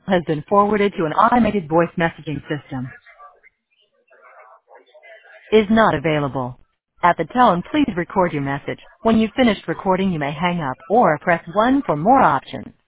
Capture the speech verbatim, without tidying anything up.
has been forwarded to an automated voice messaging system. Is not available. At the tone, please record your message. When you've finished recording, you may hang up or press one for more options.